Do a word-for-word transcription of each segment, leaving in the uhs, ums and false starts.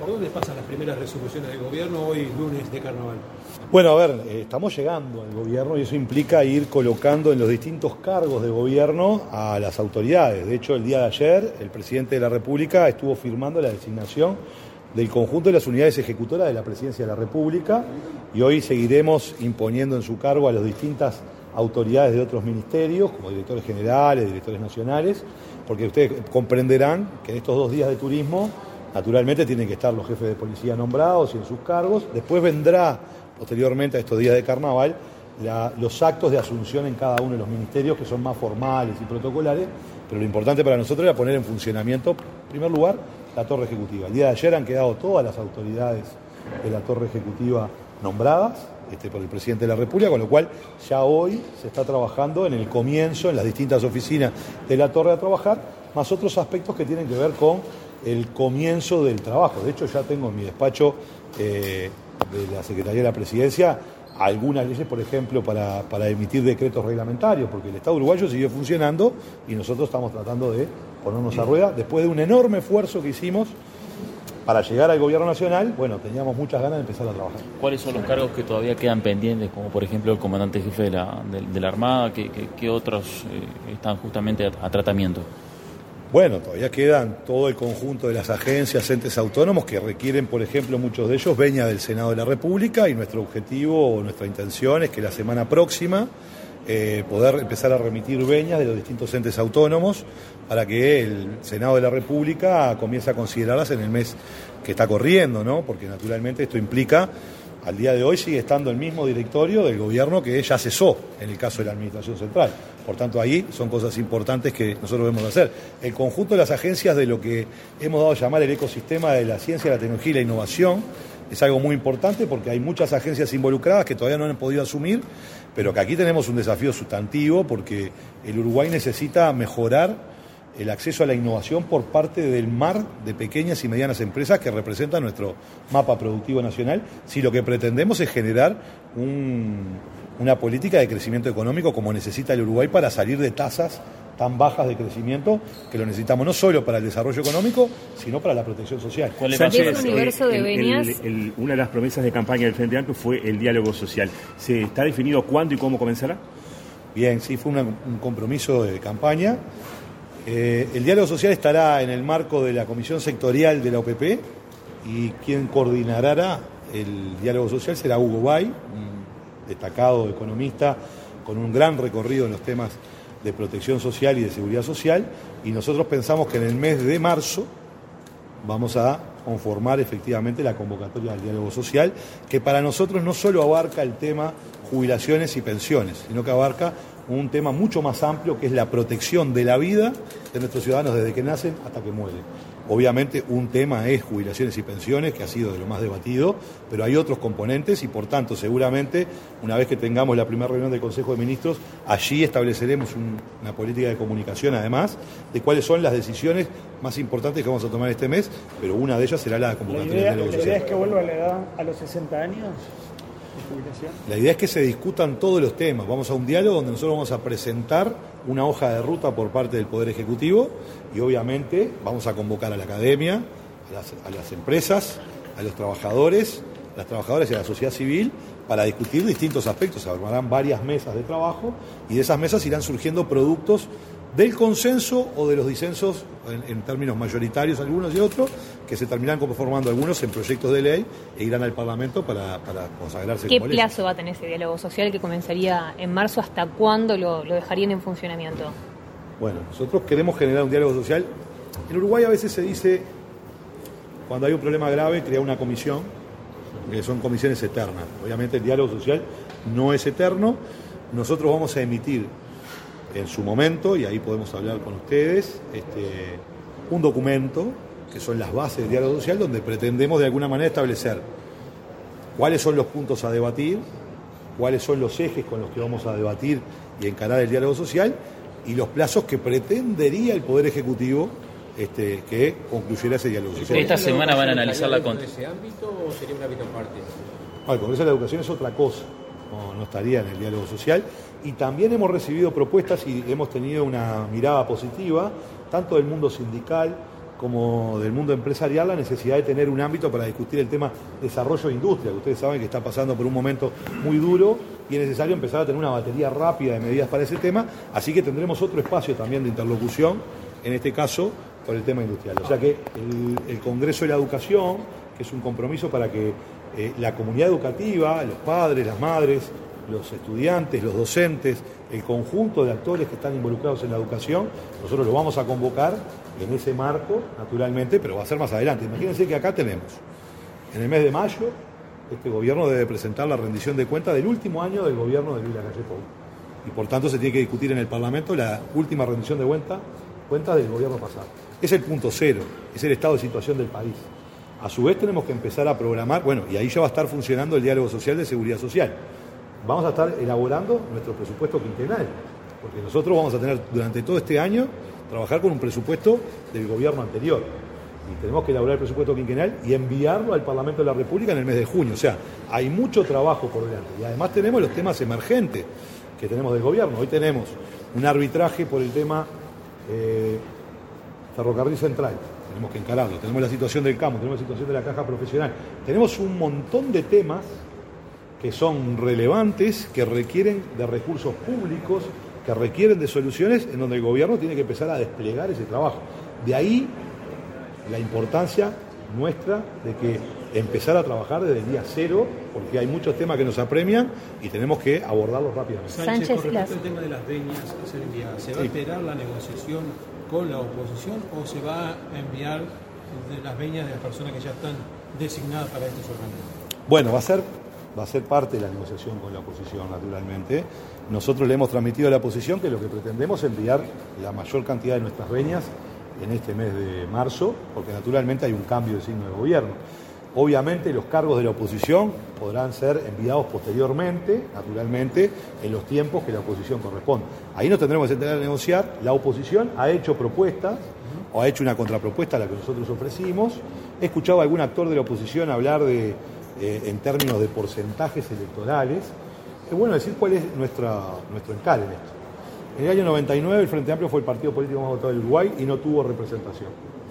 ¿Por dónde pasan las primeras resoluciones del gobierno hoy, lunes de carnaval? Bueno, a ver, eh, estamos llegando al gobierno y eso implica ir colocando en los distintos cargos de gobierno a las autoridades. De hecho, el día de ayer, el presidente de la República estuvo firmando la designación del conjunto de las unidades ejecutoras de la Presidencia de la República y hoy seguiremos imponiendo en su cargo a las distintas autoridades de otros ministerios, como directores generales, directores nacionales, porque ustedes comprenderán que en estos dos días de turismo, naturalmente tienen que estar los jefes de policía nombrados y en sus cargos. Después vendrá, posteriormente a estos días de carnaval, la, los actos de asunción en cada uno de los ministerios, que son más formales y protocolares, pero lo importante para nosotros era poner en funcionamiento, en primer lugar, la torre ejecutiva. El día de ayer han quedado todas las autoridades de la torre ejecutiva nombradas este, por el presidente de la República, con lo cual ya hoy se está trabajando en el comienzo, en las distintas oficinas de la torre a trabajar, más otros aspectos que tienen que ver con el comienzo del trabajo. De hecho, ya tengo en mi despacho eh, de la Secretaría de la Presidencia algunas leyes, por ejemplo, para, para emitir decretos reglamentarios, porque el Estado uruguayo siguió funcionando y nosotros estamos tratando de ponernos a rueda. Después de un enorme esfuerzo que hicimos para llegar al gobierno nacional, bueno, teníamos muchas ganas de empezar a trabajar. ¿Cuáles son los cargos que todavía quedan pendientes, como por ejemplo el comandante jefe de la, de, de la Armada? ¿Qué, qué, qué otros eh, están justamente a, a tratamiento? Bueno, todavía quedan todo el conjunto de las agencias, entes autónomos que requieren, por ejemplo, muchos de ellos, venia del Senado de la República, y nuestro objetivo o nuestra intención es que la semana próxima eh, poder empezar a remitir venias de los distintos entes autónomos para que el Senado de la República comience a considerarlas en el mes que está corriendo, ¿no? Porque naturalmente esto implica, al día de hoy sigue estando el mismo directorio del gobierno que ya cesó en el caso de la Administración Central. Por tanto, ahí son cosas importantes que nosotros debemos hacer. El conjunto de las agencias de lo que hemos dado a llamar el ecosistema de la ciencia, la tecnología y la innovación es algo muy importante porque hay muchas agencias involucradas que todavía no han podido asumir, pero que aquí tenemos un desafío sustantivo porque el Uruguay necesita mejorar el acceso a la innovación por parte del mar de pequeñas y medianas empresas que representan nuestro mapa productivo nacional, si lo que pretendemos es generar un, una política de crecimiento económico como necesita el Uruguay para salir de tasas tan bajas de crecimiento que lo necesitamos no solo para el desarrollo económico, sino para la protección social. Sánchez, universo de venias. El, el, una de las promesas de campaña del Frente Amplio fue el diálogo social. ¿Se está definido cuándo y cómo comenzará? Bien, sí, fue una, un compromiso de campaña. Eh, el diálogo social estará en el marco de la Comisión Sectorial de la O P P y quien coordinará el diálogo social será Hugo Bay, un destacado economista con un gran recorrido en los temas de protección social y de seguridad social, y nosotros pensamos que en el mes de marzo vamos a conformar efectivamente la convocatoria del diálogo social, que para nosotros no solo abarca el tema jubilaciones y pensiones, sino que abarca un tema mucho más amplio que es la protección de la vida de nuestros ciudadanos desde que nacen hasta que mueren. Obviamente un tema es jubilaciones y pensiones, que ha sido de lo más debatido, pero hay otros componentes y por tanto seguramente una vez que tengamos la primera reunión del Consejo de Ministros, allí estableceremos un, una política de comunicación además de cuáles son las decisiones más importantes que vamos a tomar este mes, pero una de ellas será la convocatoria del diálogo social. ¿La idea es que vuelva la edad a los sesenta años? La idea es que se discutan todos los temas. Vamos a un diálogo donde nosotros vamos a presentar una hoja de ruta por parte del Poder Ejecutivo y obviamente vamos a convocar a la academia, a las, a las empresas, a los trabajadores, a las trabajadoras y a la sociedad civil para discutir distintos aspectos. Se armarán varias mesas de trabajo y de esas mesas irán surgiendo productos del consenso o de los disensos en, en términos mayoritarios algunos y otros, que se terminarán conformando algunos en proyectos de ley e irán al Parlamento para, para consagrarse. ¿Qué como ley. plazo va a tener ese diálogo social que comenzaría en marzo? ¿Hasta cuándo lo, lo dejarían en funcionamiento? Bueno, nosotros queremos generar un diálogo social. En Uruguay a veces se dice, cuando hay un problema grave, crea una comisión, que son comisiones eternas. Obviamente el diálogo social no es eterno. Nosotros vamos a emitir en su momento, y ahí podemos hablar con ustedes, este, un documento que son las bases del diálogo social, donde pretendemos de alguna manera establecer cuáles son los puntos a debatir, cuáles son los ejes con los que vamos a debatir y encarar el diálogo social, y los plazos que pretendería el Poder Ejecutivo este, que concluyera ese diálogo social. Esta semana van a analizar la contra. ¿En ese ámbito o sería un ámbito aparte? Bueno, el Congreso de la Educación es otra cosa, no, no estaría en el diálogo social. Y también hemos recibido propuestas y hemos tenido una mirada positiva, tanto del mundo sindical como del mundo empresarial la necesidad de tener un ámbito para discutir el tema desarrollo de industria, que ustedes saben que está pasando por un momento muy duro y es necesario empezar a tener una batería rápida de medidas para ese tema, así que tendremos otro espacio también de interlocución, en este caso por el tema industrial. O sea que el, el Congreso de la Educación, que es un compromiso para que eh, la comunidad educativa, los padres, las madres, los estudiantes, los docentes, el conjunto de actores que están involucrados en la educación, nosotros lo vamos a convocar en ese marco, naturalmente, pero va a ser más adelante. Imagínense que acá tenemos, en el mes de mayo, este gobierno debe presentar la rendición de cuentas del último año del gobierno de Luis Lacalle Pou. Y por tanto se tiene que discutir en el Parlamento la última rendición de cuentas cuenta del gobierno pasado. Es el punto cero, es el estado de situación del país. A su vez tenemos que empezar a programar, bueno, y ahí ya va a estar funcionando el diálogo social de seguridad social. Vamos a estar elaborando nuestro presupuesto quinquenal, porque nosotros vamos a tener durante todo este año trabajar con un presupuesto del gobierno anterior. Y tenemos que elaborar el presupuesto quinquenal y enviarlo al Parlamento de la República en el mes de junio. O sea, hay mucho trabajo por delante. Y además tenemos los temas emergentes que tenemos del gobierno. Hoy tenemos un arbitraje por el tema eh, Ferrocarril Central. Tenemos que encararlo. Tenemos la situación del campo, tenemos la situación de la caja profesional. Tenemos un montón de temas que son relevantes, que requieren de recursos públicos, que requieren de soluciones en donde el gobierno tiene que empezar a desplegar ese trabajo. De ahí la importancia nuestra de que empezar a trabajar desde el día cero, porque hay muchos temas que nos apremian y tenemos que abordarlos rápidamente. Sánchez, con respecto al tema de las veñas que se envía, ¿se va a esperar la negociación con la oposición o se va a enviar de las veñas de las personas que ya están designadas para estos organismos? Bueno, va a ser... va a ser parte de la negociación con la oposición, naturalmente. Nosotros le hemos transmitido a la oposición que lo que pretendemos es enviar la mayor cantidad de nuestras veñas en este mes de marzo, porque naturalmente hay un cambio de signo de gobierno. Obviamente los cargos de la oposición podrán ser enviados posteriormente, naturalmente, en los tiempos que la oposición corresponde. Ahí nos tendremos que sentar a negociar. La oposición ha hecho propuestas, o ha hecho una contrapropuesta a la que nosotros ofrecimos. He escuchado a algún actor de la oposición hablar de Eh, en términos de porcentajes electorales. Es bueno decir cuál es nuestra, nuestro encare en esto. En el año noventa y nueve el Frente Amplio fue el partido político más votado del Uruguay y no tuvo representación.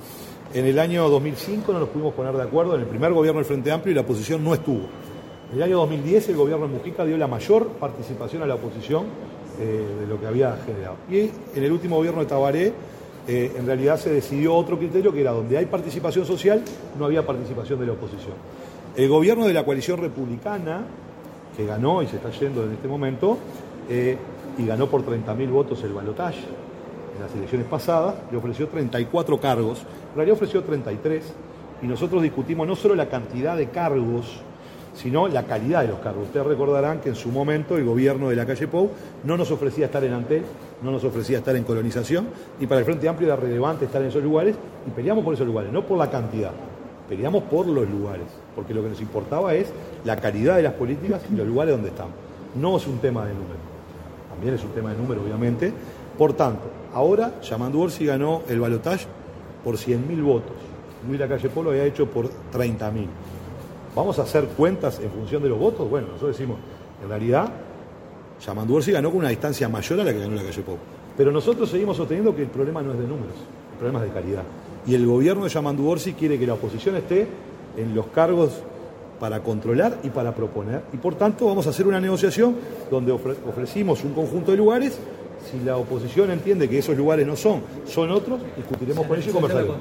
En el año dos mil cinco no nos pudimos poner de acuerdo, en el primer gobierno del Frente Amplio y la oposición no estuvo. En el año dos mil diez el gobierno de Mujica dio la mayor participación a la oposición eh, de lo que había generado. Y en el último gobierno de Tabaré eh, en realidad se decidió otro criterio, que era donde hay participación social, no había participación de la oposición. El gobierno de la coalición republicana, que ganó y se está yendo en este momento, eh, y ganó por treinta mil votos el balotaje en las elecciones pasadas, le ofreció treinta y cuatro cargos, en realidad ofreció treinta y tres, y nosotros discutimos no solo la cantidad de cargos, sino la calidad de los cargos. Ustedes recordarán que en su momento el gobierno de Lacalle Pou no nos ofrecía estar en Antel, no nos ofrecía estar en colonización, y para el Frente Amplio era relevante estar en esos lugares, y peleamos por esos lugares, no por la cantidad. Peleamos por los lugares, porque lo que nos importaba es la calidad de las políticas y los lugares donde estamos. No es un tema de número, también es un tema de número, obviamente. Por tanto, ahora Yamandu Orsi ganó el balotaje por cien mil votos. Luis Lacalle Pou lo había hecho por treinta mil. ¿Vamos a hacer cuentas en función de los votos? Bueno, nosotros decimos, en realidad, Yamandu Orsi ganó con una distancia mayor a la que ganó Lacalle Pou. Pero nosotros seguimos sosteniendo que el problema no es de números, el problema es de calidad. Y el gobierno de Yamandu Orsi quiere que la oposición esté en los cargos para controlar y para proponer. Y por tanto vamos a hacer una negociación donde ofre- ofrecimos un conjunto de lugares. Si la oposición entiende que esos lugares no son, son otros, discutiremos con ellos y conversaremos.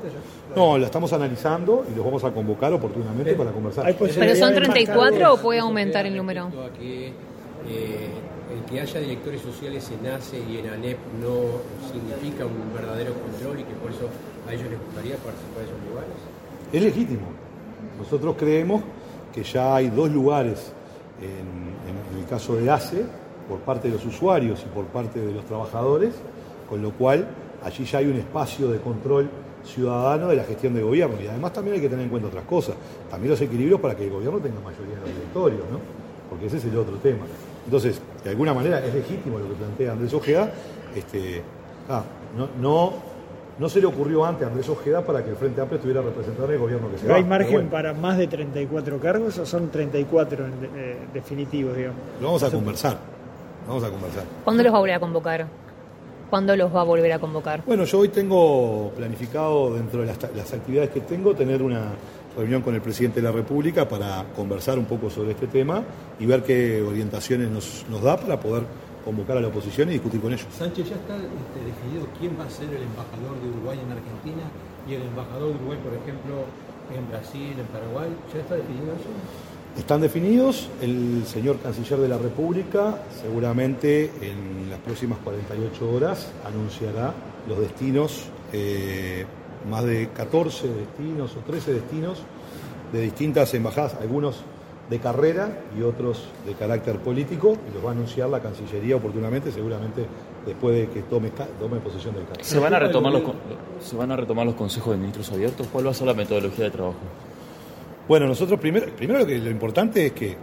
No, la estamos analizando y los vamos a convocar oportunamente para conversar. ¿Pero son treinta y cuatro o puede aumentar el número? A que, eh, el que haya directores sociales en A C E y en ANEP no significa un verdadero control y que por eso a ellos les gustaría participar de esos lugares. Es legítimo. Nosotros creemos que ya hay dos lugares en, en el caso de A C E, por parte de los usuarios y por parte de los trabajadores, con lo cual allí ya hay un espacio de control ciudadano de la gestión de gobierno. Y además también hay que tener en cuenta otras cosas, también los equilibrios para que el gobierno tenga mayoría en los directorios, ¿no? Porque ese es el otro tema. Entonces, de alguna manera es legítimo lo que plantea Andrés Ojeda. Este, ah, no, no, no se le ocurrió antes a Andrés Ojeda para que el Frente Amplio estuviera representado en el gobierno que se va. ¿Hay margen bueno, para más de treinta y cuatro cargos o son treinta y cuatro en de, eh, definitivos, digamos? Lo vamos a conversar. Vamos a conversar. ¿Cuándo los va a volver a convocar? ¿Cuándo los va a volver a convocar? Bueno, yo hoy tengo planificado, dentro de las, las actividades que tengo, tener una reunión con el presidente de la República para conversar un poco sobre este tema y ver qué orientaciones nos, nos da para poder convocar a la oposición y discutir con ellos. Sánchez, ¿ya está este, definido quién va a ser el embajador de Uruguay en Argentina y el embajador de Uruguay, por ejemplo, en Brasil, en Paraguay? ¿Ya está definido eso? Están definidos. El señor canciller de la República seguramente en las próximas cuarenta y ocho horas anunciará los destinos, eh, más de catorce destinos o trece destinos de distintas embajadas, algunos de carrera y otros de carácter político, y los va a anunciar la Cancillería oportunamente, seguramente después de que tome, tome posesión del cargo. ¿Se van a retomar los, se van a retomar los consejos de ministros abiertos? ¿Cuál va a ser la metodología de trabajo? Bueno, nosotros primero, primero lo, que, lo importante es que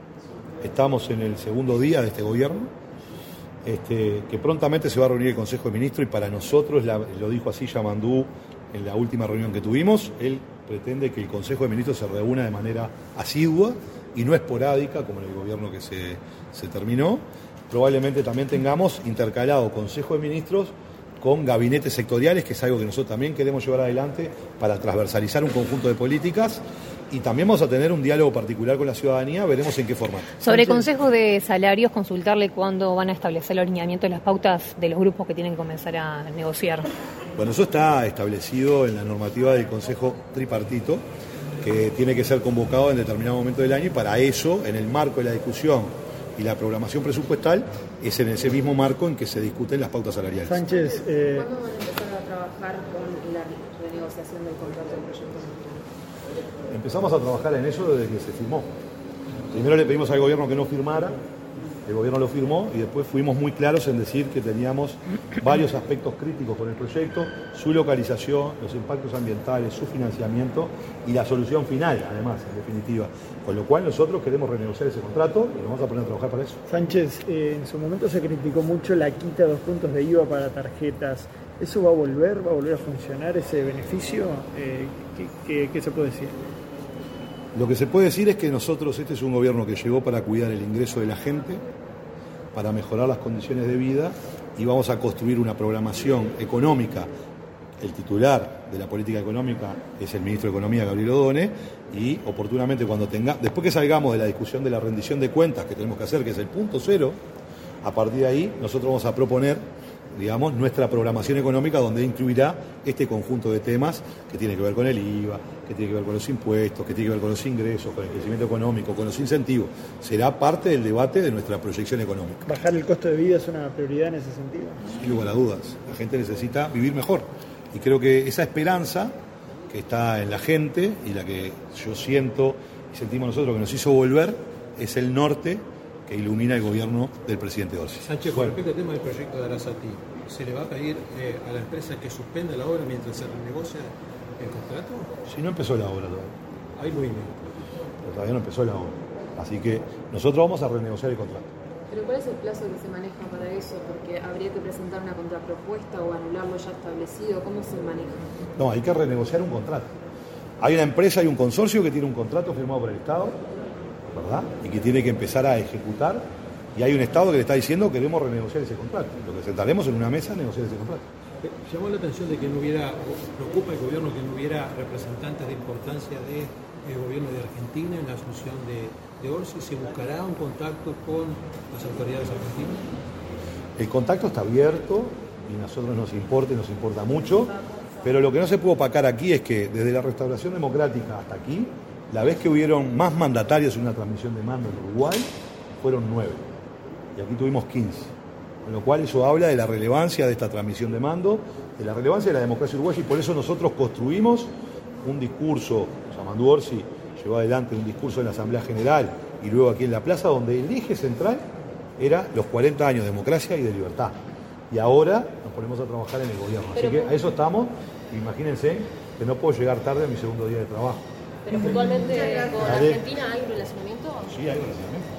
estamos en el segundo día de este gobierno, este, que prontamente se va a reunir el Consejo de Ministros, y para nosotros, la, lo dijo así Yamandú en la última reunión que tuvimos, él pretende que el Consejo de Ministros se reúna de manera asidua y no esporádica, como en el gobierno que se, se terminó. Probablemente también tengamos intercalado Consejo de Ministros con gabinetes sectoriales, que es algo que nosotros también queremos llevar adelante para transversalizar un conjunto de políticas, y también vamos a tener un diálogo particular con la ciudadanía, veremos en qué formato. Sobre consejos de salarios, consultarle cuándo van a establecer el alineamiento de las pautas de los grupos que tienen que comenzar a negociar. Bueno, eso está establecido en la normativa del Consejo Tripartito, que tiene que ser convocado en determinado momento del año, y para eso, en el marco de la discusión y la programación presupuestal, es en ese mismo marco en que se discuten las pautas salariales. Sánchez, eh... ¿cuándo van a empezar a trabajar con la renegociación del contrato del proyecto? Empezamos a trabajar en eso desde que se firmó. Primero le pedimos al gobierno que no firmara, el gobierno lo firmó, y después fuimos muy claros en decir que teníamos varios aspectos críticos con el proyecto: su localización, los impactos ambientales, su financiamiento y la solución final, además, en definitiva. Con lo cual nosotros queremos renegociar ese contrato y nos vamos a poner a trabajar para eso. Sánchez, eh, en su momento se criticó mucho la quita de dos puntos de I V A para tarjetas. ¿Eso va a volver? ¿Va a volver a funcionar ese beneficio? Eh, ¿qué, qué, ¿Qué se puede decir? Lo que se puede decir es que nosotros, este es un gobierno que llegó para cuidar el ingreso de la gente, para mejorar las condiciones de vida, y vamos a construir una programación económica. El titular de la política económica es el ministro de Economía, Gabriel Odone, y oportunamente cuando tenga, después que salgamos de la discusión de la rendición de cuentas que tenemos que hacer, que es el punto cero, a partir de ahí nosotros vamos a proponer, digamos, nuestra programación económica, donde incluirá este conjunto de temas que tiene que ver con el I V A, que tiene que ver con los impuestos, que tiene que ver con los ingresos, con el crecimiento económico, con los incentivos. Será parte del debate de nuestra proyección económica. ¿Bajar el costo de vida es una prioridad en ese sentido? Sin lugar a dudas. La gente necesita vivir mejor. Y creo que esa esperanza que está en la gente, y la que yo siento y sentimos nosotros que nos hizo volver, es el norte que ilumina el gobierno del presidente Orsi. Sánchez, con respecto al tema del proyecto de Arasati, ¿se le va a pedir eh, a la empresa que suspenda la obra mientras se renegocia el contrato? Si no empezó la obra todavía. Hay movimiento. Pero todavía no empezó la obra. Así que nosotros vamos a renegociar el contrato. ¿Pero cuál es el plazo que se maneja para eso? Porque habría que presentar una contrapropuesta o anularlo ya establecido. ¿Cómo se maneja? No, hay que renegociar un contrato. Hay una empresa y un consorcio que tiene un contrato firmado por el Estado, ¿verdad? Y que tiene que empezar a ejecutar, y hay un Estado que le está diciendo: queremos renegociar ese contrato. Lo que sentaremos en una mesa a negociar ese contrato. Llamó la atención de que no hubiera, preocupa el gobierno que no hubiera representantes de importancia del gobierno de Argentina en la asunción de, de Orsi. ¿Se buscará un contacto con las autoridades argentinas? El contacto está abierto y a nosotros nos importa y nos importa mucho, pero lo que no se pudo opacar aquí es que desde la restauración democrática hasta aquí, la vez que hubieron más mandatarios en una transmisión de mando en Uruguay, fueron nueve, y aquí tuvimos quince. Con lo cual eso habla de la relevancia de esta transmisión de mando, de la relevancia de la democracia uruguaya, y por eso nosotros construimos un discurso. Yamandú Orsi llevó adelante un discurso en la Asamblea General y luego aquí en la plaza, donde el eje central era los cuarenta años de democracia y de libertad. Y ahora nos ponemos a trabajar en el gobierno. Así que a eso estamos. Imagínense que no puedo llegar tarde a mi segundo día de trabajo. Pero puntualmente con Argentina hay un relacionamiento. Sí, hay un relacionamiento.